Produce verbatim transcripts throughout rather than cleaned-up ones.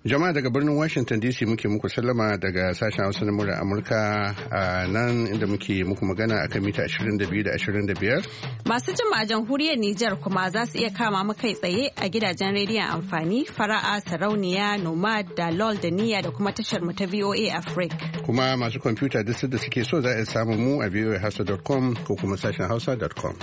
Jama'a daga birnin Washington D C muke muku sallama daga sashen Hausa na murar Amurka a nan inda muke muku magana akan mita ashirin da biyu da ashirin da biyar. Masu jin a jamhuriyar Nijar kuma za su iya kama mu kai tsaye a gidajen rediyon amfani Fara'a, Sarauniya, Nomad, Dalol da Niyya da kuma tashar mu ta V O A Africa. Kuma masu kwamfuta duk da suke so za a samu mu a v o a hausa dot com ko kuma sashen hausa dot com.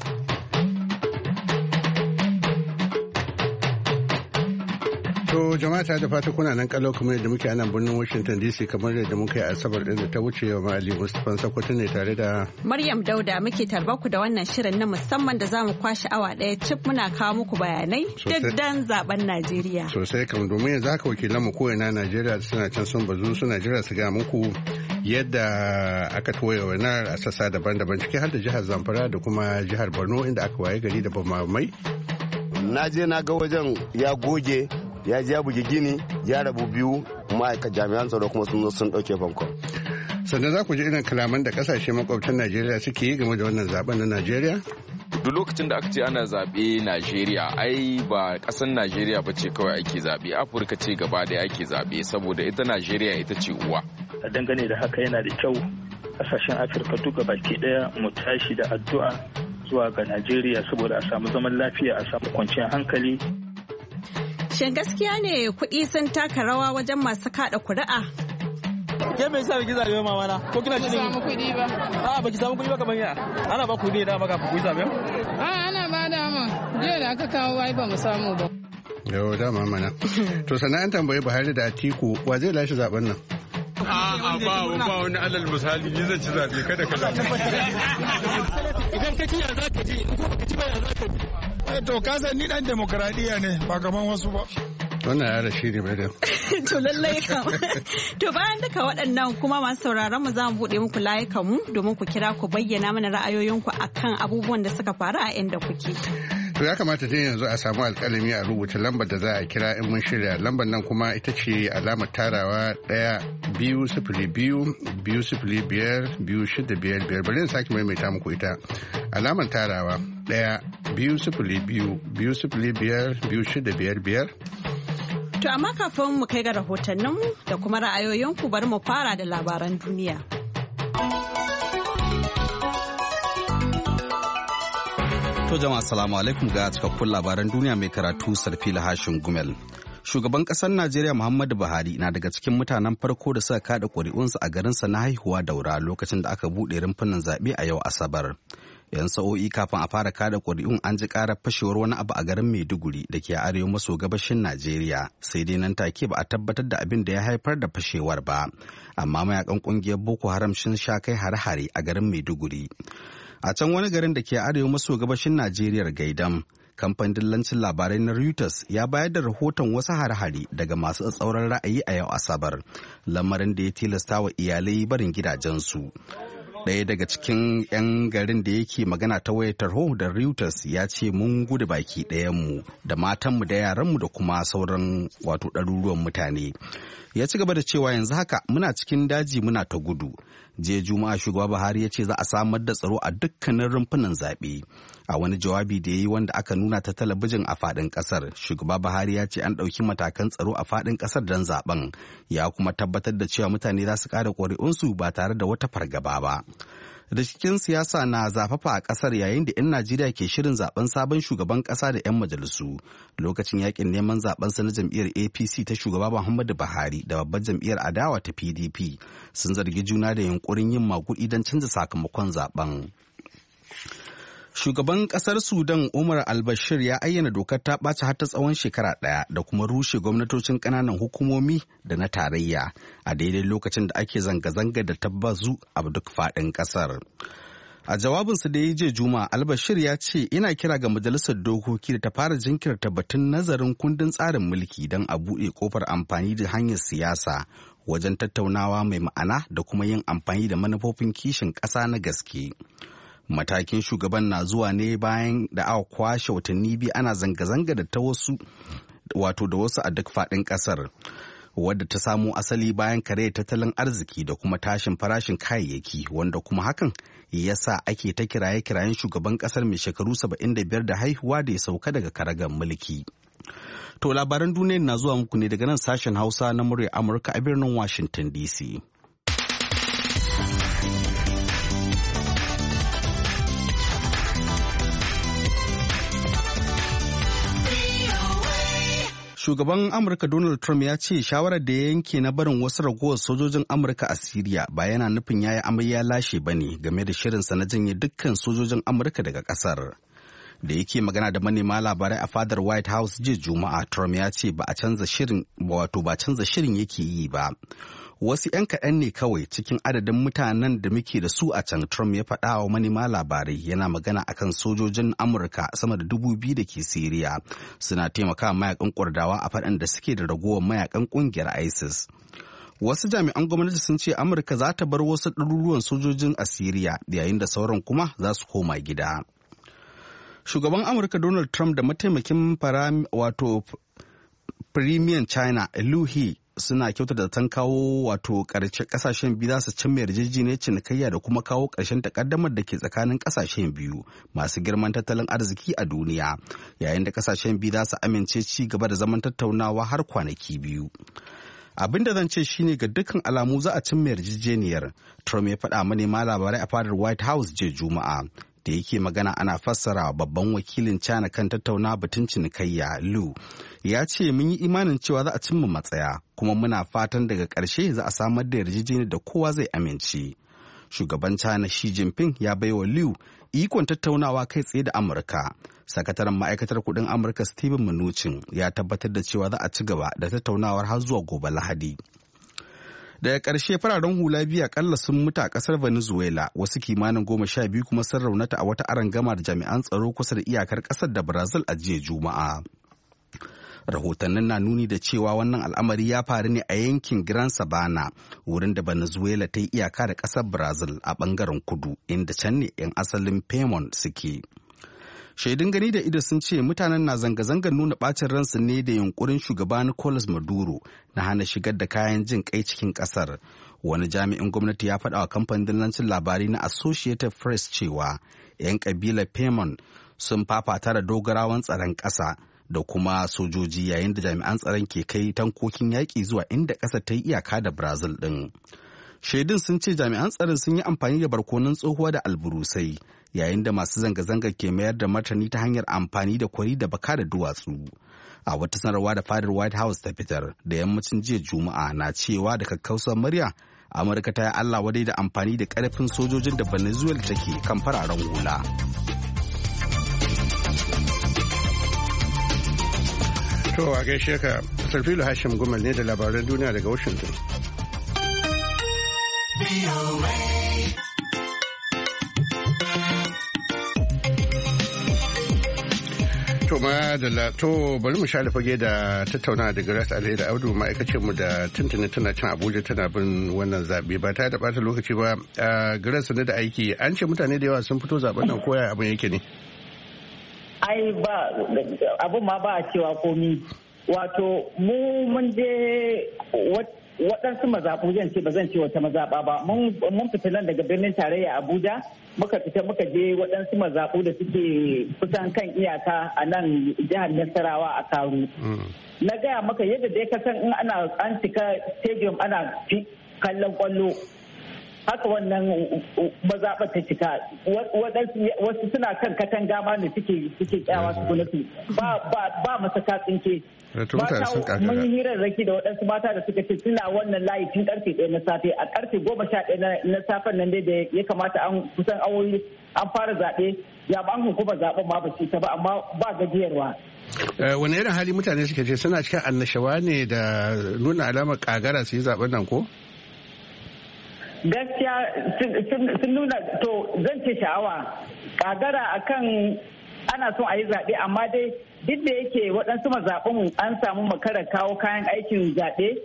To jama'a ta da fata kuna nan kalau kamar yadda muke a nan birnin Washington D C kamar yadda muka yi asabar din da ta wuce wa Ali Mustapha Sakwato ne tare da Maryam Dauda muke tarbaku da wannan shirin na musamman da zamu kwashe awa daya cif muna kawo muku bayanai daddan zaben Najeriya. Sosai kam domin yanzu haka wakilan mu ko ina Najeriya suna can sun bazu suna jira su ga muku yadda aka toye wannan a sassa daban-daban ciki har da jihar Zamfara da kuma jihar Borno inda aka waye gari da bamamai. Na je na ga wajen ya goge ya ji ya bugi gini ya rabu biyu ma'aikatan jami'an tsaro kuma sun zo sun dauke fanko. Sannan za ku ji irin kalaman da kasashe makwabtan Najeriya suke yi game da wannan zaben na Najeriya? Duk lokacin da aka ce ana zaɓe Najeriya ai ba ƙasar Najeriya ba ce kawai ake zaɓe, Afirka ce gaba da ake zaɓe saboda ita Najeriya ita ce uwa. A dangane da haka yana da kyau ƙasashen Afirka duka baki ɗaya mu tashi da addu'a zuwa ga Najeriya saboda a samu zaman lafiya a samu kwanciyar hankali. Shin gaskiya ne kuɗi sun taka rawa wajen masu kaɗa kuri'a? Ke me yasa baki zabe mama na? Ko kina cikin samu kuɗi ba? A baki samu kuɗi ba kamar ya. Ana ba kuɗi da maka kuɗi zabe? A ana ba da mu. Jiya da aka kawo wai ba mu samu ba. Yau da mama na. To sannan an tambayi Buhari da Atiku wa zai lashe zaben nan? A'a ba ba wani alal misali ni zan ci zabe kada ka zabe. Idan ka ci ya zaka ji, in ko ka ci ba ya zaka ji. To kasan ni dan demokradiya ne ba kaman wasu ba. Wannan yara shi ne bai To lallai kam. To bayan duka waɗannan kuma masu sauraron mu za mu buɗe muku layukan mu domin ku kira ku bayyana mana ra'ayoyinku akan abubuwan da suka faru a inda kuke. To ya kamata dai yanzu a samu alƙalami a rubuta lambar da za a kira in mun shirya. Lambar nan kuma ita ce alamar tarawa ɗaya biyu sifili biyu biyu sifili biyar biyu shida biyar biyar. Bari in sake maimaita muku ita. Alamar tarawa ɗaya biyu sifili biyu biyu sifili biyar biyu shida biyar biyar. To amma kafin mu kai ga rahotanninmu da kuma ra'ayoyinku bari mu fara da labaran duniya. To jama'a assalamu alaikum ga cikakkun labaran duniya mai karatu Sarfila Hashin Gumel. Shugaban ƙasar Najeriya Muhammadu Buhari na daga cikin mutanen farko da suka kada ƙuri'unsu a garinsa na haihuwa Daura lokacin da aka buɗe rumfunan zaɓe a yau Asabar. Yan sa'o'i kafin a fara kada ƙuri'un an ji ƙarar fashewar wani abu a garin Maiduguri da ke arewa maso gabashin Najeriya, sai dai nan take ba a tabbatar da abin da ya haifar da fashewar ba. Amma mayakan ƙungiyar Boko Haram sun sha kai hare-hare a garin Maiduguri. A can wani garin da ke arewa maso gabashin Najeriya Gaidam, kamfanin dillancin labarai na Reuters ya bayar da rahoton wasu hare-hare daga masu tsatsauran ra'ayi a yau Asabar, lamarin da ya tilasta wa iyalai barin gidajensu. Ɗaya daga cikin 'yan garin da yake magana ta wayar tarho da Reuters ya ce mun gudu baki ɗayanmu da matanmu da yaranmu da kuma sauran wato ɗaruruwan mutane. Ya ci gaba da cewa yanzu haka muna cikin daji muna ta gudu. Jiya Juma'a shugaba Buhari ya ce za a samar da tsaro a dukkanin rumfunan zaɓe. A wani jawabi da ya yi wanda aka nuna ta talabijin a faɗin ƙasar, shugaba Buhari ya ce an ɗauki matakan tsaro a faɗin ƙasar don zaɓen. Ya kuma tabbatar da cewa mutane za su ƙara ƙuri'unsu ba tare da wata fargaba ba. Rikicin siyasa na zafafa a kasar yayin da 'yan Najeriya ke shirin zaben sabon shugaban kasa da 'yan majalisu. Lokacin yakin neman zaben sa na jam'iyyar A P C ta shugaba Muhammadu Buhari da babbar jam'iyyar adawa ta P D P sun zargi juna da yunkurin yin magudi don canza sakamakon zaben. Shugaban kasar Sudan Umar al-Bashir ya ayyana dokar ta ɓaci har ta tsawon shekara ɗaya da kuma rushe gwamnatocin ƙananan hukumomi da na tarayya a daidai lokacin da ake zanga-zanga da tabbazu a duk faɗin ƙasar. A jawabinsa da ya je Juma'a, al-Bashir ya ce ina kira ga majalisar dokoki da ta fara jinkirta batun nazarin kundin tsarin mulki don a buɗe kofar amfani da hanyar siyasa wajen tattaunawa mai ma'ana da kuma yin amfani da manufofin kishin ƙasa na gaske. Matakin shugaban na zuwa ne bayan da aka kwashe watanni biyu ana zanga-zanga da ta wasu wato da wasu a duk faɗin ƙasar, wadda ta samo asali bayan karayar tattalin arziki da kuma tashin farashin kayayyaki, wanda kuma hakan ya sa ake ta kiraye-kirayen shugaban ƙasar mai shekaru saba'in da biyar da haihuwa da ya sauka daga karagar mulki. To labaran duniya na zuwa muku ne daga nan sashen Hausa na murya Amurka a birnin Washington D C. Shugaban Amurka Donald Trump ya ce shawarar da ya yanke na barin wasu ragowar sojojin Amurka a Siriya ba yana nufin ya yi amai ya lashe ba ne game da shirinsa na janye dukkan sojojin Amurka daga ƙasar. Da yake magana da manema labarai a fadar White House jiya Juma'a, Trump ya ce ba a canza shirin wato ba canza shirin yake yi ba. Wasu 'yan kaɗan ne kawai cikin adadin mutanen da muke da su a can, Trump ya faɗa wa manema labarai, yana magana akan sojojin Amurka sama da dubu biyu da ke Siriya suna taimakawa mayakan Kurdawa a faɗin da suke da ragowar mayakan ƙungiyar ISIS. Wasu jami'an gwamnati sun ce Amurka za ta bar wasu ɗaruruwan sojojin a Siriya yayin da sauran kuma za su koma gida. Shugaban Amurka Donald Trump da mataimakin wato Premier China Liu He suna kyautata zaton kawo wato ƙarshe ƙasashen biyu za su cimma yarjejeniyar cinikayya da kuma kawo ƙarshen takaddamar da ke tsakanin ƙasashen biyu masu girman tattalin arziki a duniya, yayin da ƙasashen biyu za su amince ci gaba da zaman tattaunawa har kwanaki biyu. Abin da zan ce shine ga dukkan alamu za a cimma yarjejeniyar, Trump ya faɗa manema labarai a fadar White House jiya Juma'a. Da yake magana ana fassara babban wakilin China kan tattauna batun cinikayya, Lu ya ce mun yi imanin cewa za a cimma matsaya kuma muna fatan daga ƙarshe za a samar da yarjejeniyar da kowa zai amince. Shugaban China Xi Jinping ya baiwa Liu ikon tattaunawa kai tsaye da Amurka. Sakataren ma'aikatar kudin Amurka Steven Mnuchin ya tabbatar da cewa za a ci gaba da tattaunawar har zuwa gobe Lahadi. Daga ƙarshe fararen hula biyu akalla sun mutu a ƙasar Venezuela, wasu kimanin goma sha biyu kuma sun raunata a wata arangama da jami'an tsaro kusa da iyakar ƙasar da Brazil a jiya Juma'a. Rahotannin na nuni da cewa wannan al'amari ya faru ne a yankin Gran Sabana, wurin da Venezuela ta yi iyaka da ƙasar Brazil a ɓangaren kudu, inda can ne 'yan asalin Pemon suke. Shaidun gani da ido sun ce mutanen na zanga-zangar nuna ɓacin ransu ne da yunkurin shugaba Nicolas Maduro na hana shigar da kayan jin kai cikin ƙasar. Wani jami'in gwamnati ya faɗa wa kamfanin dillancin labarai na Associated Press cewa 'yan ƙabilar Pemon sun fafata da dogarawan tsaron ƙasa da kuma sojoji yayin da jami'an tsaron ke kai tankokin yaƙi zuwa inda ƙasar ta yi iyaka da Brazil ɗin. Shaidun sun ce jami'an tsaron sun yi amfani da barkonon tsohuwa da alburusai, yayin da masu zanga-zangar ke mayar da martani ta hanyar amfani da kwari da baka da duwatsu. A wata sanarwa da fadar White House ta fitar da yammacin jiya Juma'a na cewa da kakkausar murya, Amurka ta yi Allah wadai da amfani da karfin sojojin da Venezuela take kan fararen hula. To a gaishe ka, Sarfilu Hashim Gumal ne da labaran duniya daga Washington. To ma da to bari mu sha fage da tattauna da Grace Alheri Audu, ma'aikacin mu da tuntuni tana can Abuja tana bin wannan zabe ba ta da bata lokaci ba. Grace ne da aiki, an ce mutane da yawa sun fito zaben nan, koya abin yake ne? Ai ba abin ma ba a cewa komi. Wato mu mun je waɗansu mazaɓu, zan ce ba zan ce wata mazaɓa ba, mun fita nan daga birnin tarayya Abuja, muka fita muka je waɗansu mazaɓu da suke kusan kan iyaka a nan jihar Nasarawa a Karu. Na gaya maka yadda dai ka san in ana an cika stadium ana kallon kwallo, haka wannan mazaɓa ta cika. Wasu suna kan katanga ma da suke suke kyawa su kula su ba ba masa katsinke. Mun yi hirarraki da waɗansu mata da suka ce suna wannan layi tun karfe ɗaya na safe, a karfe goma sha ɗaya na safen nan dai da ya kamata an kusan awoyi an fara zaɓe, jami'an hukumar zaɓen ma ba su ta ba, amma ba gajiyarwa. Wani irin hali mutane suke ce suna cikin annashawa ne da nuna alamar kagara su yi zaɓen nan ko? Gaskiya sun nuna, to zan ce sha'awa, kagara akan ana son a yi zaɓe, amma dai duk da yake waɗansu mazaɓin an samu makarar kawo kayan aikin zaɓe,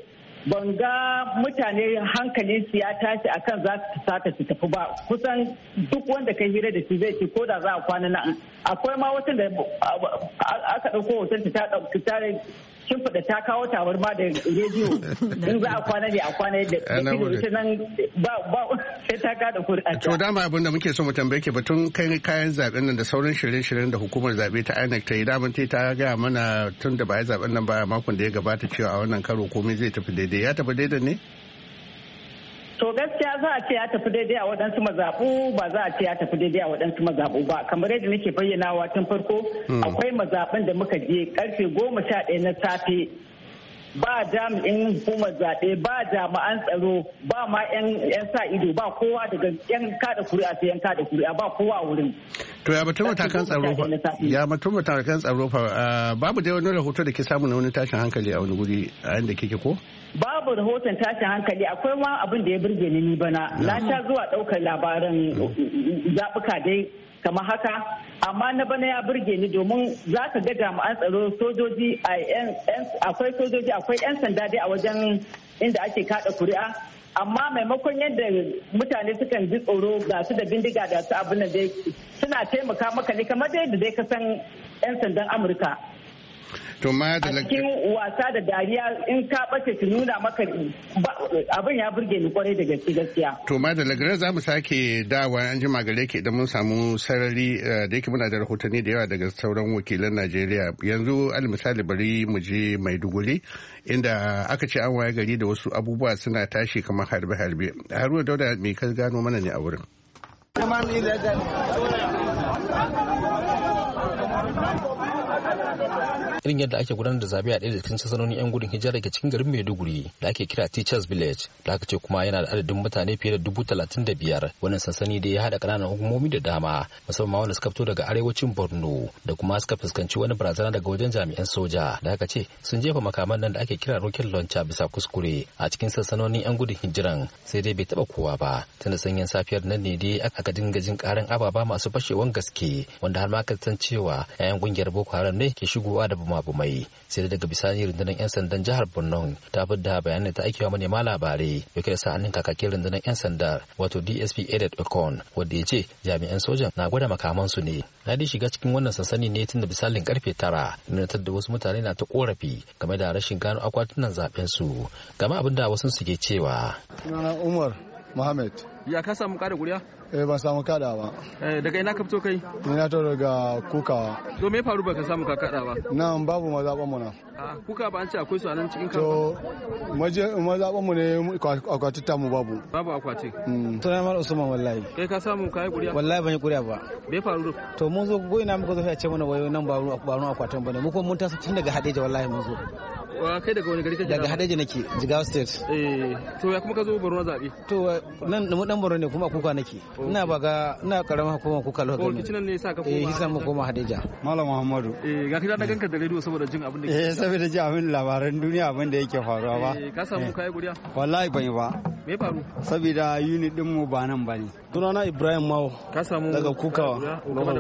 ban ga mutane hankalin su ya tashi akan za su sata su tafi ba. Kusan duk wanda kai hira da shi zai ce ko da za a kwana nan. Akwai ma wata da aka ɗauko hoton ta ta shimfiɗa ta kawo tabarma da rediyo in za a kwana ne a kwana yadda ita nan ba sai ta kada kuri'a. To dama abin da muke so mu tambaye ke batun kai kayan zaben nan da sauran shirye-shiryen da hukumar zabe ta I N E C ta yi daman ta gaya mana tun da ba ya zaben nan ba makon da ya gabata cewa a wannan karo komai zai tafi daidai. Ya tafi daidai ne? To gaskiya za a ce ya tafi daidai a waɗansu mazaɓu ba za a ce ya tafi daidai a waɗansu mazaɓu ba. Kamar yadda nake bayyanawa tun farko akwai mazaɓen da muka je karfe goma sha ɗaya na safe ba jami'in hukumar zaɓe ba jami'an tsaro ba ma 'yan sa ido ba kowa daga 'yan kada kuri'a sai 'yan kada kuri'a ba kowa a wurin. To ya batun matakan tsaro fa ya batun matakan tsaro fa babu dai wani rahoto da ke samu na wani tashin hankali a wani guri a inda kike ko? Babu rahoton tashin hankali akwai ma abin da ya burge ni bana na sha zuwa ɗaukar labaran zaɓuka dai kamar haka amma na bana ya burge ni domin za ka ga jami'an tsaro sojoji akwai sojoji akwai 'yan sanda dai a wajen inda ake kada kuri'a amma maimakon yadda mutane sukan ji tsoro ga su da bindiga da su abin da dai suna taimaka maka ne kamar dai da dai ka san 'yan sandan Amurka. To ma da a cikin wasa da dariya in ka bace su nuna maka abin ya burge ni kwarai da gaske gaskiya. To ma da lagarar za mu sake dawa an jima gare ke idan mun samu sarari da yake muna da rahotanni da yawa daga sauran wakilan Najeriya. Yanzu al misali bari mu je Maiduguri inda aka ce an waye gari da wasu abubuwa suna tashi kamar harbe-harbe. Haruna Dauda me ka gano mana ne a wurin? irin yadda ake gudanar da zabe a ɗaya da cikin sansanonin 'yan gudun hijira ke cikin garin Maiduguri da ake kira Teachers Village da aka ce kuma yana da adadin mutane fiye da dubu talatin da biyar. Wannan sansani da ya haɗa ƙananan hukumomi da dama musamman wanda suka fito daga arewacin Borno da kuma suka fuskanci wani barazana daga wajen jami'an soja da aka ce sun jefa makaman nan da ake kira rocket launcher bisa kuskure a cikin sansanonin 'yan gudun hijiran sai dai bai taɓa kowa ba tunda sanyin safiyar nan ne dai aka dinga jin ƙaran ababa masu fashewan gaske wanda har ma aka san cewa 'ya'yan ƙungiyar Boko Haram ne ke shigowa da bumabumai sai daga bisani rundunar 'yan sandan jihar Borno ta bada bayanan ta aikewa manema labarai yake da sa'anin kakakin rundunar 'yan sanda wato D S P Edit Okon wanda ya ce jami'an sojan na gwada makamansu ne. Na dai shiga cikin wannan sansani ne tun da misalin karfe tara na da wasu mutane na ta korafi game da rashin gano akwatunan zaben su game abin da wasu suke cewa. Umar Muhammad. Ya ka samu kada kuriya? Eh ban samu kada ba. Eh daga ina ka fito kai? Ni na to daga Kukawa. To me faru baka samu ka kada ba? Nan babu mazaban mu na. Ah Kuka ba an ce akwai su a nan cikin kanka. To maje mazaban mu ne akwati ta mu babu. Babu akwati. To na Mar Usman wallahi. Kai ka samu kai kuriya? Wallahi ban yi kuriya ba. Me faru? To mun zo go ina muka zo ya ce mana wayo nan ba ruwan akwatin bane. Mu ko mun taso tun daga Hadeja wallahi mun zo. Wa kai daga wani gari kake? Daga Hadeja nake, Jigawa State. Eh to ya kuma ka zo Borno zabi? To nan mu dan Borno ne kuma Kuka nake. Ina baga ina karamar hukumar Kuka lokacin. Ko kicin ne yasa ka koma? Eh hisan mu koma Hadeja. Malam Muhammadu. Eh ga kida da ganka da radio saboda jin abin da ke. Eh saboda jin abin labaran duniya abin da yake faruwa ba. Eh ka samu kai guriya? Wallahi ban yi ba. Me faru? Saboda unit din mu ba nan bane. Sunana Ibrahim Mawo. Ka samu daga Kukawa.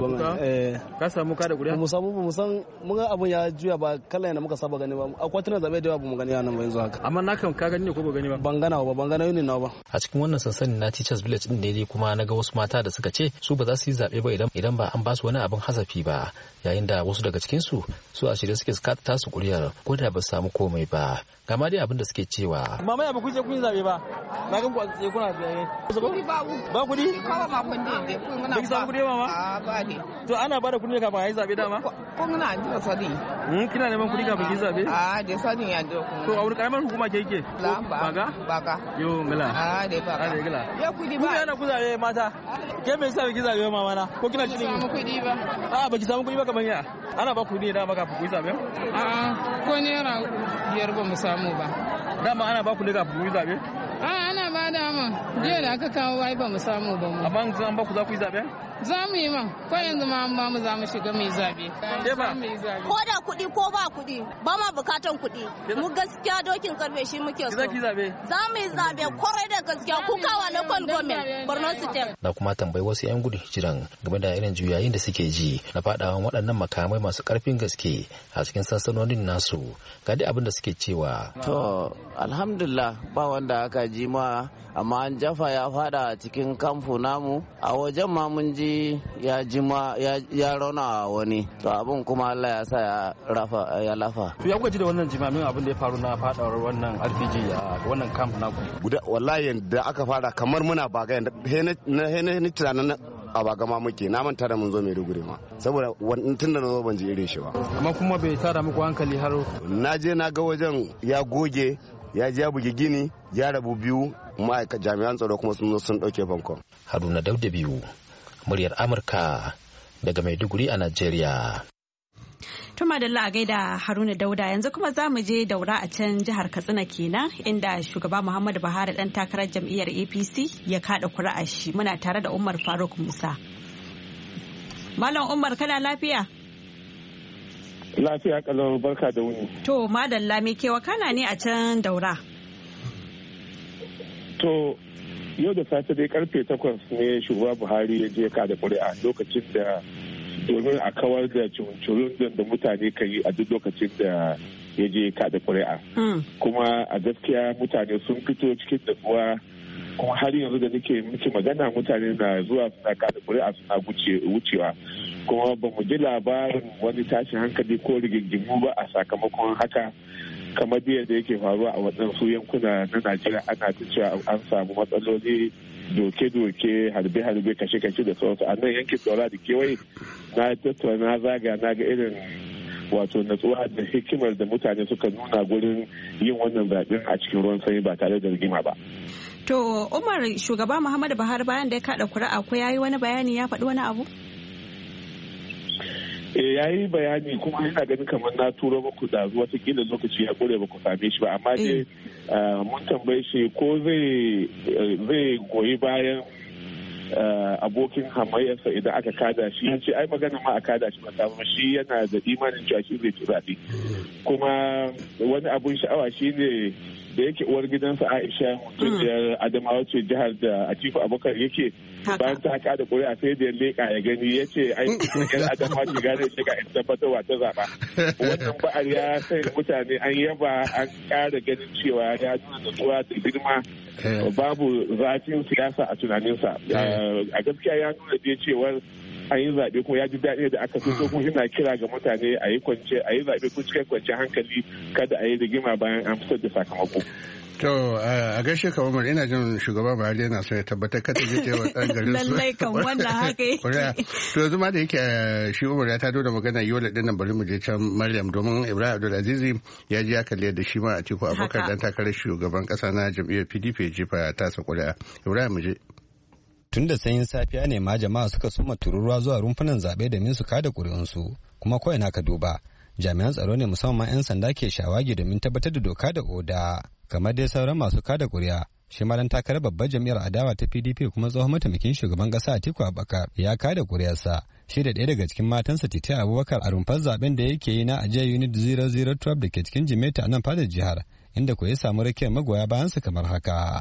Eh ka samu ka da guriya? Mu samu mu san mun ga abun ya juya ba kallon yana muka saba gani ba. Akwatunan zabe da yawa ba mu gani nan ba yanzu haka. Amma na kan ka gani ne ko ba gani ba? Ban gana ba ban gana unit na ba. A cikin wannan sansanin na Teachers Village din ne kuma na ga wasu mata da suka ce su ba za su yi zaɓe ba idan idan ba an ba su wani abin hasafi ba yayin da wasu daga cikin su su a shirye suke suka tasu kuriyar ko da ba su samu komai ba gama dai abin da suke cewa mama ya ba ku je kun yi zaɓe ba na ga ku a tsaye kuna tsaye ba ba kudi kawo ma kun je kun muna ba samu kudi mama a ba ne to ana ba da kudi kafin a yi zaɓe dama ko muna da sadi hmm kina neman kudi kafin ki zaɓe a da sadi ya da ku to a wani karamar hukuma ke yake baga baga yo ngala a da baga a da ngala ya kudi ba ku yana ku zaɓe mata ke me yasa ki zaɓe mama na ko kina cikin samu kudi ba a ba ki samu kudi ba kamar ya ana ba kudi da maka ku yi zaɓe a ko naira biyar ba mu samu ba dama ana ba ku ne kafin ku yi zaɓe a ana ba dama jiya da aka kawo wai ba mu samu ba mu amma an ba ku za ku yi zaɓe Za mu yi man, ko yanzu ma an ba mu za mu shiga mai zabe. Ko da kuɗi ko ba kuɗi, ba ma bukatan kuɗi. Mu gaskiya dokin karfe shi muke so. Za mu yi zabe kwarai da gaskiya kukawa local government Borno State. Na kuma tambayi wasu 'yan gudun hijiran game da irin juyayin da suke ji na faɗawan waɗannan makamai masu ƙarfin gaske a cikin sansanonin nasu. Ga dai abin da suke cewa. To, alhamdulillah ba wanda aka ji ma amma an jafa ya fada cikin kamfu namu a wajen ma mun ji ya jima ya rauna wani to abin kuma Allah ya sa ya rafa ya lafa. To ya gwaji da wannan jimamin abin da ya faru na fadawar wannan R P G a wannan kamfu naku. Guda wallahi da aka fara kamar muna baga he ne tunanin a baga ma muke na manta da mun zo Maiduguri ma saboda tun da na zo ban ji irin shi ba. Amma kuma bai tada muku hankali har na je na ga wajen ya goge ya ji ya bugi gini ya rabu biyu ma'aikatan jami'an tsaro kuma sun zo sun dauke bankon. Haruna Dauda biyu muryar Amurka daga Maiduguri a Najeriya. Tuma da a gaida Haruna Dauda yanzu kuma za mu je Daura a can jihar Katsina kenan inda shugaba Muhammadu Buhari dan takarar jam'iyyar A P C ya kada kuri'ar shi muna tare da Umar Faruk Musa. Malam Umar kana lafiya? Lafiya kalau barka da wuni. To madalla me ke wakana ne a can Daura? To yau da safe dai karfe takwas ne shugaba Buhari ya je kada kuri'a lokacin da domin a kawar da cuncurun da mutane kan yi a duk lokacin da ya je kada kuri'a. Kuma a gaskiya mutane sun fito cikin natsuwa kuma har yanzu da nake miki magana mutane na zuwa suna kada kuri'a suna wucewa. Kuma ba mu ji labarin wani tashin hankali ko rigingimu ba a sakamakon haka kamar yadda yake faruwa a waɗansu yankuna na Najeriya ana ta cewa an samu matsaloli doke-doke harbe-harbe kashe-kashe da sauransu a nan yankin Daura da kewaye na tattauna na zaga na ga irin wato natsuwa da hikimar da mutane suka nuna gurin yin wannan zaɓen a cikin ruwan sanyi ba tare da rigima ba. To Umar shugaba Muhammadu Buhari bayan da ya kaɗa kuri'a ko ya yi wani bayani ya faɗi wani abu? Eh ya yi bayani kuma yana ganin kamar na turo muku da watakila lokaci ya kure ba ku same shi ba amma dai mun tambaye shi ko zai goyi bayan abokin hamayyarsa idan aka kada shi ya ce ai magana ma a kada shi ba shi yana da imanin cewa shi zai ci zaɓe kuma wani abun sha'awa shi ne da yake uwar gidansa Aisha mutumiyar Adamawa ce jihar da Atiku Abubakar yake bayan ta kada kuri'a sai da ya leƙa ya gani ya ce ai yan Adamawa ce gane leƙa in tabbatarwa ta zaɓa wannan ba'ar ya sai mutane an yaba an ƙara ganin cewa ya nuna natsuwa da girma babu zafin siyasa a tunaninsa a gaskiya ya nuna dai cewar an yi zaɓe kuma ya ji daɗi da aka fito kuma ina kira ga mutane a yi kwance a yi zaɓe kuma cikin kwanciyar hankali kada a yi rigima bayan an fitar da sakamako. To a gaishe ka Umar ina jin shugaba Buhari yana so ya tabbatar kada zai je wa ɗan garin su. Lallai kan wannan haka yake. To yanzu ma da yake shi Umar ya tado da magana yola ɗin nan bari mu je can Maryam domin Ibrahim Abdulaziz ya ji ya kalli da shi ma a Atiku Abubakar dan takarar shugaban ƙasa na jam'iyyar P D P jefa ta sa ƙuri'a. Ibrahim mu je. Tun da sanyin safiya ne ma jama'a suka suma tururuwa zuwa rumfunan zaɓe domin su kada ƙuri'unsu kuma kawai na ka duba jami'an tsaro ne musamman 'yan sanda ke shawagi domin tabbatar da doka da oda kamar dai sauran masu kada ƙuri'a shi ma dan takarar babbar jam'iyyar adawa ta P D P kuma tsohon mataimakin shugaban ƙasa Atiku Abubakar ya kada ƙuri'arsa shi da ɗaya daga cikin matansa Titi Abubakar a rumfar zaɓen da yake yi na ajiyar unit zero zero twelve da ke cikin Jimeta a nan fadar jihar inda ko ya samu rakiyar magoya bayansa kamar haka.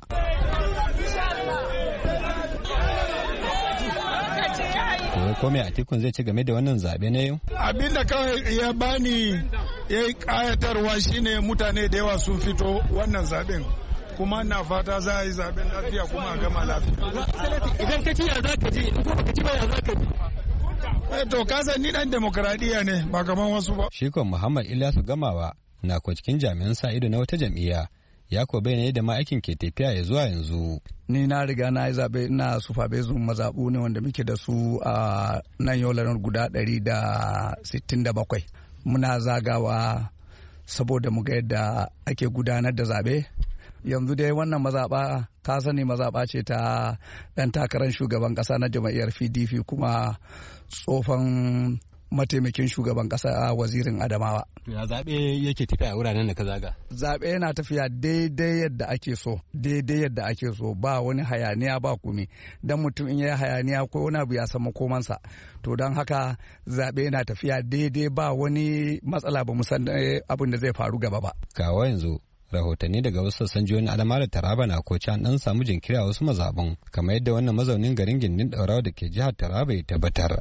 Ko me Atikun zai ci game da wannan zaɓe na yau? Abin da kawai ya bani ya yi ƙayatarwa shine mutane da yawa sun fito wannan zaɓen. Kuma na fata za a yi zaɓen lafiya kuma a gama lafiya. Idan ka ci ya za ka ji, in ka ci ba ya za ka ji. Eh to kasan ni dan demokradiyya ne ba kamar wasu ba. Shikon Muhammad Ilyasu Gamawa na ko cikin jami'an sa ido na wata jam'iyya. Ya ko bayyana yadda ma aikin ke tafiya ya zuwa yanzu. Ni na riga na yi zaɓe ina sufa bezun mazaɓu ne wanda muke da su a nan yola guda ɗari da sittin da bakwai. Muna zagawa saboda mu ga yadda ake gudanar da zaɓe. Yanzu dai wannan mazaɓa ka sani mazaɓa ce ta ɗan takarar shugaban ƙasa na jam'iyyar P D P kuma tsofan mataimakin shugaban kasa wazirin Adamawa. Ya zaɓe yake tafiya a wuraren da ka zaga? Zaɓe yana tafiya daidai yadda ake so, daidai yadda ake so, ba wani hayaniya ba kumi. Dan mutum in ya hayaniya ko wani abu ya san makomansa. To don haka zaɓe yana tafiya daidai ba wani matsala, ba mu san abin da zai faru gaba ba. Kawo yanzu rahotanni daga wasu sassan jihohin Adamawa da Taraba na koci an dan samu jinkiri a wasu mazabun, kamar yadda wannan mazaunin garin Gindin Daurawa da ke jihar Taraba ya tabbatar.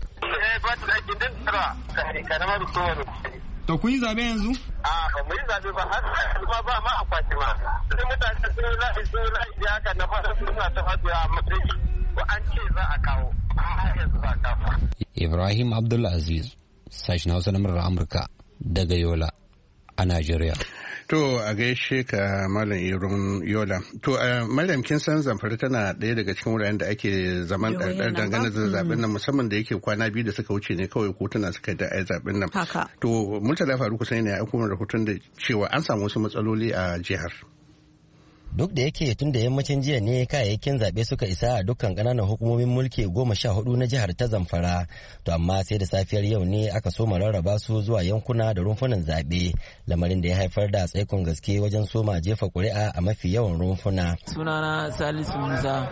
To kun yi zabe yanzu? A ba mu yi zabe ba har ma ba ma akwati ma. Sai mutane sun la'i sun la'i haka na fara suna ta fadiya a matsayi ko an ce za a kawo. Har yanzu ba kawo. Ibrahim Abdulaziz, sashen Hausa na murar Amurka daga Yola a Najeriya. To a gaishe ka Malam Iron Yola. To a Maryam kin san Zamfara tana ɗaya daga cikin wuraren da ake zaman ɗarɗar dangane da zaɓen nan, musamman da yake kwana biyu da suka wuce ne kawai kotuna suka da ai zaɓen nan. To Murtala Faruku sai ne ya aiko rahoton da cewa an samu wasu matsaloli a jihar. Duk da yake tun da yammacin jiya ne kayayyakin zaɓe suka isa a dukkan ƙananan hukumomin mulki goma sha hudu na jihar ta Zamfara, to amma sai da safiyar yau ne aka soma rarraba su zuwa yankuna da rumfunan zaɓe, lamarin da ya haifar da tsaikon gaske wajen soma jefa ƙuri'a a mafi yawan rumfuna. Sunana Salisu Musa,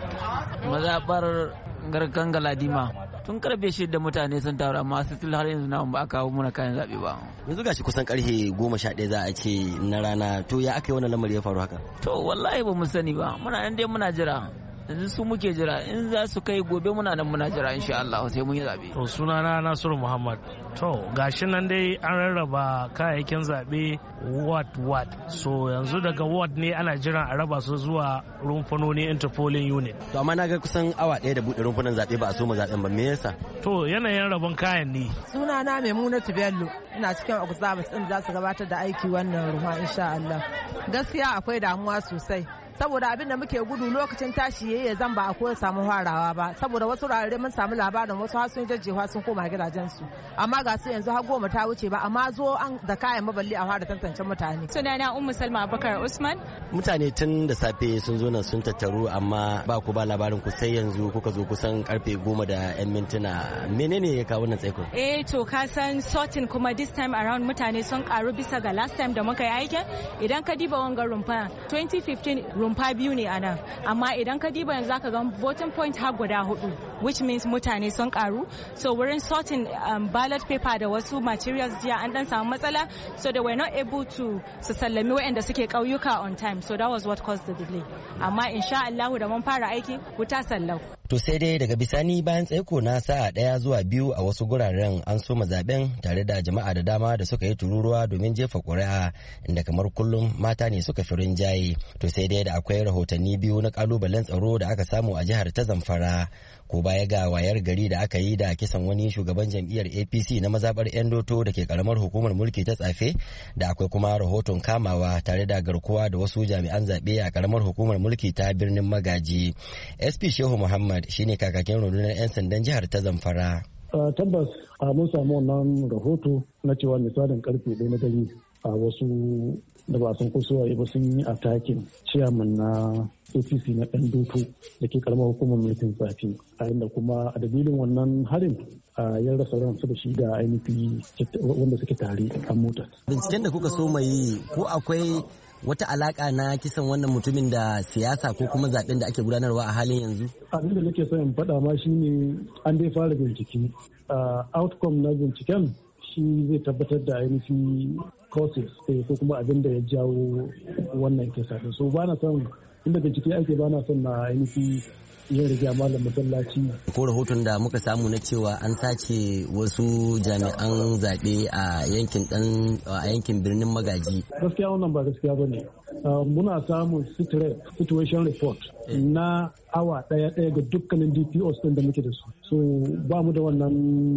mazaɓar garkan Galadima. Tun karfe shida mutane sun taru amma still har yanzu na ba a kawo muna kayan zaɓe ba. Yanzu gashi kusan karfe goma sha ɗaya za a ce na rana, to ya aka yi wannan lamari ya faru haka? To wallahi ba mu sani ba, muna nan dai muna jira. Yanzu su muke jira, in za su kai gobe muna nan muna jira insha Allah sai mun yi zaɓe. To sunana Nasiru Muhammad. To gashi nan dai an rarraba kayayyakin zaɓe ward ward. So yanzu daga ward ne ana jiran a raba su zuwa rumfunoni interpolling unit. To amma na ga kusan awa ɗaya da buɗe rumfunan zaɓe ba a soma zaɓen ba, me yasa? To yanayin rabon kayan ne. Sunana Maimunatu Bello, ina cikin observers ɗin za su gabatar da aiki wannan ruwa insha Allah. Gaskiya akwai damuwa sosai. Saboda abin da muke gudu lokacin tashi yayi ya zan ba a koya samu harawa ba, saboda wasu rarare mun samu labarin wasu har sun jajjewa sun koma gidajensu, amma ga su yanzu har goma ta wuce ba, amma zo an da kayan maballi a fara tantance mutane. Sunana Ummu Salma Abubakar Usman. Mutane tun da safe sun zo nan sun tattaru amma ba ku ba labarin ku sai yanzu kuka zo kusan karfe goma da yan mintuna, menene ya kawo wannan tsaiko? Eh to ka san sorting kuma this time around mutane sun karu bisa ga last time da muka yi aikin. Idan ka diba wangar rumfa twenty fifteen rumfa biyu ne a nan, amma idan ka diba yanzu zaka ga voting point har guda hudu, which means mutane sun karu. So wurin sorting um, ballot paper da wasu materials jiya an dan samu matsala, so they were not able to su sallami waɗanda suke ƙauyuka on time, so that was what caused the delay. Amma insha Allah da mun fara aiki wuta sallau. To sai dai daga bisani bayan tsaiko na sa'a ɗaya zuwa biyu a wasu guraren an soma zaben tare da jama'a da dama da suka yi tururuwa domin jefa ƙuri'a, inda kamar kullum mata ne suka fi rinjaye. To sai dai da akwai rahotanni biyu na kalubalen tsaro da aka samu a jihar ta Zamfara, ko baya ga wayar gari da aka yi da kisan wani shugaban jam'iyyar A P C na mazabar yan doto da ke karamar hukumar mulki ta Tsafe, da akwai kuma rahoton kamawa tare da garkuwa da wasu jami'an zaɓe a karamar hukumar mulki ta birnin Magaji. S P Shehu Muhammad shine kakakin rundunar 'yan sandan jihar ta Zamfara. Tabbas mun samu wannan rahoto na cewa misalin karfe ɗaya na dare a wasu da ba san kusurwa ba sun yi atakin ciyaman na A P C na ɗan doto da ke karamar hukumar mulkin Tsafi, a inda kuma a dalilin wannan harin a yan rasa ransu da shi da ainihi wanda suke tare a motar. Binciken da kuka so mai ko akwai wata alaka na kisan wannan mutumin da siyasa ko kuma zaben da ake gudanarwa a halin yanzu? Abin da nake son in faɗa ma shine an dai fara bincike. Outcome na binciken shi zai tabbatar da ainihin causes ko kuma abin da ya jawo wannan kisa. So ba na son inda bincike ake ba na son na ainihin yin riga malam masallaci. Ko rahoton da muka samu na cewa an sace wasu jami'an zaɓe a yankin dan a yankin birnin Magaji. Gaskiya wannan ba gaskiya bane. Muna samun situation report na awa ɗaya ɗaya ga dukkanin D P Os ɗin da muke da su. So ba mu da wannan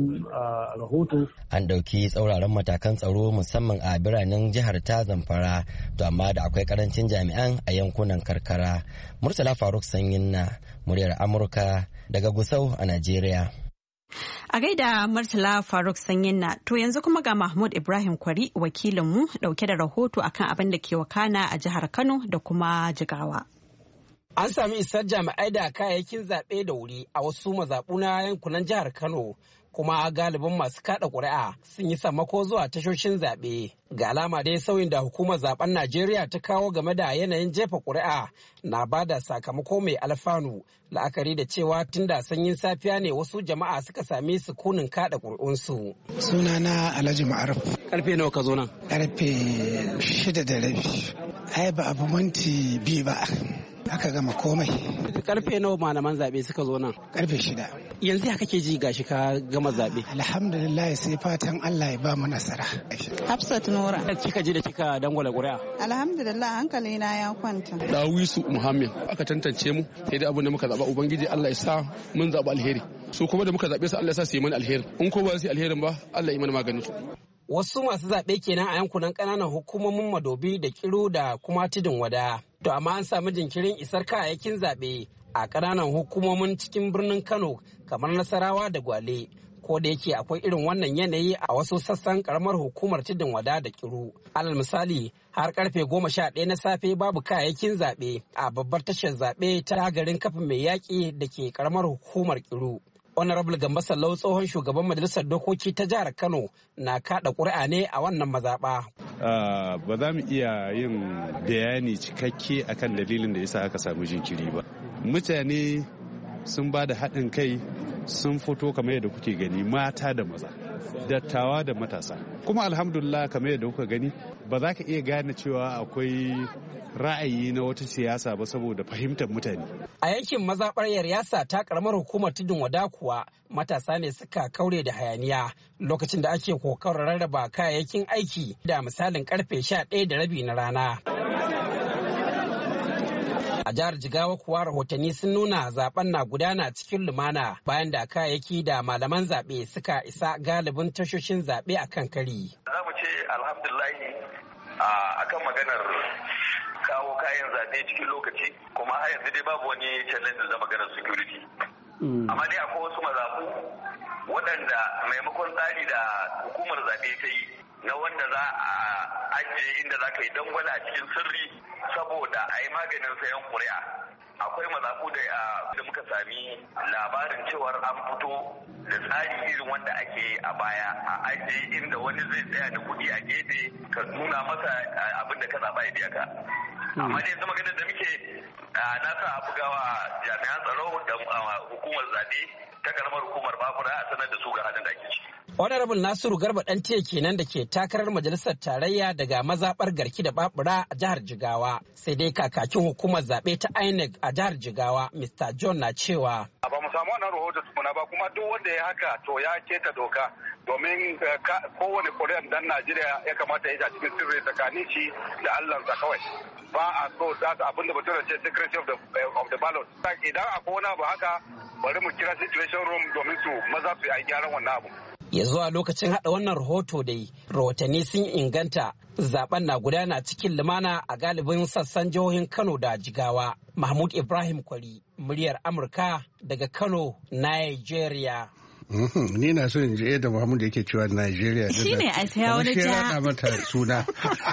rahoto. An ɗauki tsauraran matakan tsaro musamman a biranen jihar ta Zamfara, to amma da akwai karancin jami'an a yankunan karkara. Murtala Faruk Sanyin na muryar Amurka daga Gusau a Najeriya. A gaida Murtala Faruk Sanyin na, to yanzu kuma ga Mahmud Ibrahim Kwari wakilinmu dauke da rahoto akan abin da ke wakana a jihar Kano da kuma Jigawa. An sami isar jami'ai da kayayyakin zaɓe da wuri a wasu mazaɓu na yankunan jihar Kano kuma galibin masu kada ƙuri'a sun yi sammako zuwa tashoshin zaɓe. Ga alama dai sauyin da hukumar zaben Najeriya ta kawo game da yanayin jefa ƙuri'a na ba da sakamako mai alfanu, la'akari da cewa tun da sanyin safiya ne wasu jama'a suka sami sukunin kada ƙuri'unsu. Sunana Alhaji Ma'aruf. Karfe nawa ka zo nan? Karfe shida da rabi. Ai ba abu minti biyu ba. Aka gama komai. Karfe nawa malaman zaɓe suka zo nan? Karfe shida. Yanzu ya kake ji gashi ka gama zaɓe? Alhamdulillah sai fatan Allah ya ba mu nasara. Hafsat Nura. Kika ji da kika dangwala ƙuri'a? Alhamdulillah hankali na ya kwanta. Dawisu Muhammad aka tantance mu sai da abin da muka zaɓa Ubangiji Allah ya sa mun zaɓa alheri. So kuma da muka zaɓe su Allah ya sa su yi mana alheri. In ko ba su yi alherin ba Allah ya yi mana maganin su. Wasu masu zaɓe kenan a yankunan ƙananan hukumomin Madobi da Kiru da kuma Tudun Wada. To amma an samu jinkirin isar kayayyakin zaɓe a ƙananan hukumomin cikin birnin Kano kamar Nasarawa da Gwale. Ko da yake akwai irin wannan yanayi a wasu sassan ƙaramar hukumar Tudun Wada da Kiru. Alal misali har karfe goma sha ɗaya na safe babu kayayyakin zaɓe a babbar tashar zaɓe ta garin kafin mai yaƙi da ke ƙaramar hukumar Kiru. Honorable Gambo Sallau tsohon shugaban majalisar dokoki ta jihar Kano na kada ƙuri'a ne a wannan mazaɓa. Ba za mu iya yin bayani cikakke akan dalilin da yasa aka samu jinkiri ba. Mutane sun ba da haɗin kai sun fito kamar yadda kuke gani mata da maza, dattawa da matasa. Kuma alhamdulillah kamar yadda kuka gani ba za ka iya gane cewa akwai ra'ayi na wata siyasa ba saboda fahimtar mutane. A yankin mazaɓar Yaryasa ta karamar hukumar Tudun Wada kuwa matasa ne suka kaure da hayaniya lokacin da ake kokarin rarraba kayayyakin aiki da misalin karfe sha ɗaya da rabi na rana. A jihar Jigawa kuwa rahotanni sun nuna zaben na gudana cikin lumana bayan da kayayyaki da malaman zaɓe suka isa galibin tashoshin zaɓe a kan kari. Za mu ce alhamdulahi a kan maganar kawo kayan zaɓe cikin lokaci kuma har yanzu dai babu wani challenge da maganar security. Amma dai akwai wasu mazaɓu waɗanda maimakon tsari da hukumar zaɓe ta yi na wanda za a ajiye inda za ka yi dangwala a cikin sirri saboda a yi maganin sayan ƙuri'a. Akwai mazaɓu da muka sami labarin cewar an fito da tsari irin wanda ake a baya a ajiye inda wani zai tsaya da kuɗi a gefe ka nuna masa abin da ka zaɓa ya biya ka. Amma dai yanzu maganar da muke na sa a bugawa jami'an tsaro da hukumar zaɓe ta karamar hukumar Babura a sanar da su ga halin da ake ciki. Honorable Nasiru Garba Ɗantiye kenan da ke takarar majalisar tarayya daga mazaɓar Garki da Babura a jihar Jigawa. Sai dai kakakin hukumar zaɓe ta I N E C a jihar Jigawa, Mister John na cewa. Ba mu samu wannan rahoto tukuna ba kuma duk wanda ya haka to ya keta doka domin kowane kuri'an dan Najeriya ya kamata ya cikin sirri tsakanin shi da Allahnsa kawai. Ba a so za su abin da bature ce secrecy of the, of the ballot. Idan akwai wani abu haka bari mu kira situation room domin su maza su yi gyaran wannan abu. Ya zuwa lokacin hada wannan rahoto dai rahotanni sun inganta zaben na gudana cikin lumana a galibin sassan jihohin Kano da Jigawa. Mahmud Ibrahim Kwari, muryar Amurka daga Kano, Nigeria. Ni na so in ji da Muhammad yake cewa Nigeria. Shi ne a saya wani ja. mata suna.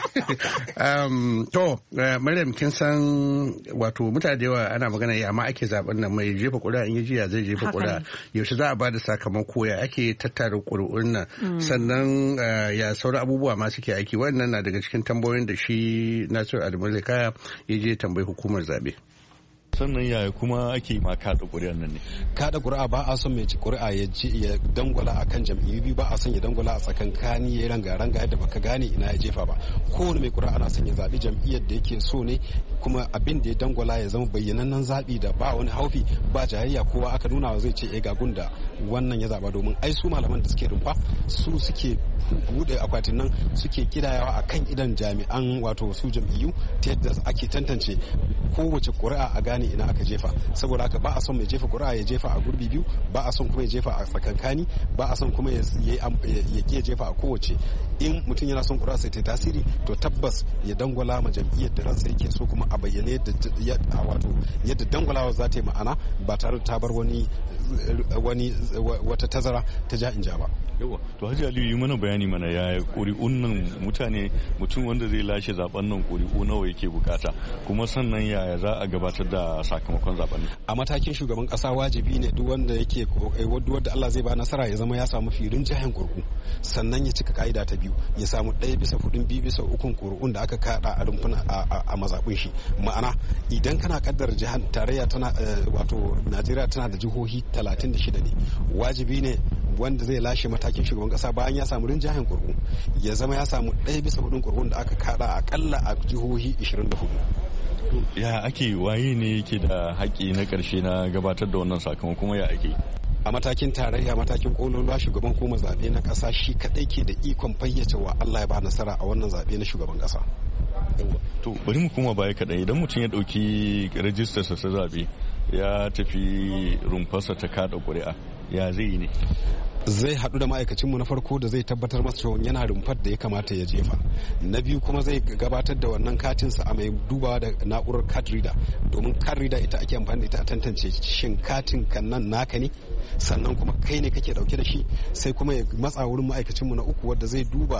um, to, uh, Maryam kin san wato mutane da yawa ana magana ya amma ake zaben nan mai jefa ƙuri'a in yaji ya zai jefa ƙuri'a. Yaushe za a bada sakamako ya ake tattara ƙuri'un nan. Sannan ya sauran abubuwa ma suke aiki. Wannan na daga cikin tambayoyin da shi Nasiru Adamu Kaya ya je tambayi hukumar zabe. sannan yaya kuma ake ma kada ƙuri'ar nan ne kada ƙuri'a ba a son mai ƙuri'a ya ya dangwala a kan jam'iyyu biyu ba a son ya dangwala a tsakankani ya ranga ranga yadda baka gane ina ya jefa ba kowane mai ƙuri'a ana son ya zaɓi jam'iyyar da yake so ne kuma abin da ya dangwala ya zama bayyanannen zaɓi da ba wani haufi ba jayayya kowa aka nuna zai ce eh ga gunda wannan ya zaɓa domin ai su malaman da suke rumfa su suke buɗe akwatin nan suke kidayawa a kan idan jami'an wato su jam'iyyu ta yadda ake tantance kowace ƙuri'a a gane ina aka jefa saboda haka ba a son mai jefa ƙuri'a ya jefa a gurbi biyu ba a son kuma ya jefa a tsakankani ba a son kuma ya ya jefa a kowace in mutum yana son ƙuri'a sai ta tasiri to tabbas ya dangwala ma jam'iyyar da ransa yake so kuma a bayyane yadda wato yadda dangwalawa za ta yi ma'ana ba tare da ta bar wani wani wata tazara ta ja in ja ba yawa to Hajji Aliyu yi mana bayani bayani mana ya ƙuri'un nan mutane mutum wanda zai lashe zaben nan ƙuri'u nawa yake bukata kuma sannan yaya za a gabatar da sakamakon zaben. A matakin shugaban kasa wajibi ne duk wanda yake wanda Allah zai ba nasara ya zama ya samu filin jahin kurku sannan ya cika ka'ida ta biyu ya samu ɗaya bisa hudun biyu bisa ukun ƙuri'un da aka kada a rumfuna a mazaɓin shi. Ma'ana idan kana kaddar jihar tarayya tana wato Najeriya tana da jihohi talatin da shida ne wajibi ne wanda zai lashe matakin shugaban kasa bayan ya samu rinjayen kurku ya zama ya samu ɗaya bisa hudun kurkun da aka kada akalla a jihohi ishirin da hudu. Ya ake waye ne yake da haƙƙi na ƙarshe na gabatar da wannan sakamakon kuma ya ake? A matakin tarayya matakin kololuwa shugaban hukumar zaɓe na ƙasa shi kaɗai ke da ikon fayyace wa Allah ya ba nasara a wannan zaɓe na shugaban ƙasa. To bari mu koma baya kaɗai idan mutum ya ɗauki rajistarsa ta zaɓe ya tafi rumfarsa ta kaɗa ƙuri'a ya zai yi ne? Zai haɗu da ma'aikacinmu na farko da zai tabbatar masa cewa yana rumfar da ya kamata ya jefa. Na biyu kuma zai gabatar da wannan katinsa a mai dubawa da na'urar card reader domin card reader ita ake amfani da ita a tantance shin katin kan nan naka ne sannan kuma kai ne kake dauke da shi sai kuma ya matsa wurin ma'aikacinmu na uku wanda zai duba